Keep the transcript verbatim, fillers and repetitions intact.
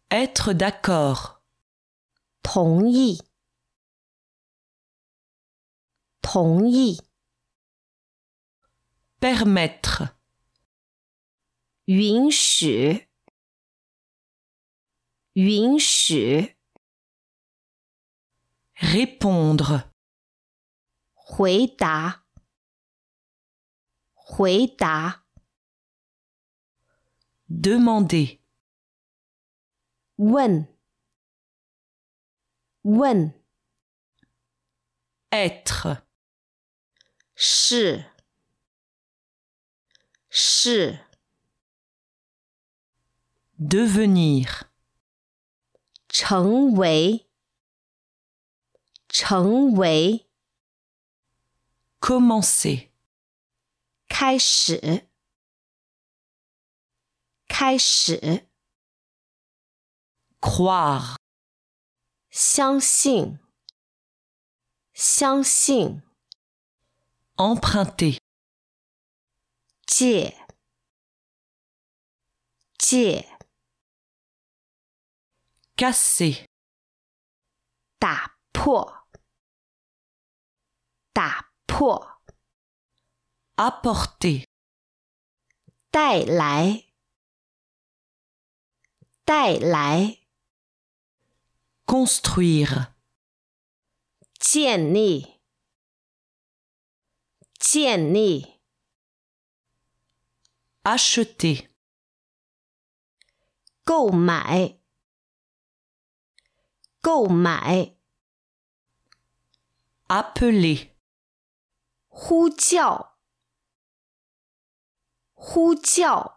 Être d'accord. 同意，同意， Permettre. 允许，允许， Répondre. 回答，回答， Demander. 问，问， Être. 是，是， Devenir. 成为，成为， Commencer. 开始，开始， Croire. 相信，相信， Emprunter. 借，借， Casser. 打破，打破， Apporter. 带来，带来， Construire. 建立，建立， Acheter. 购买，购买， Appeler. 呼叫，呼叫。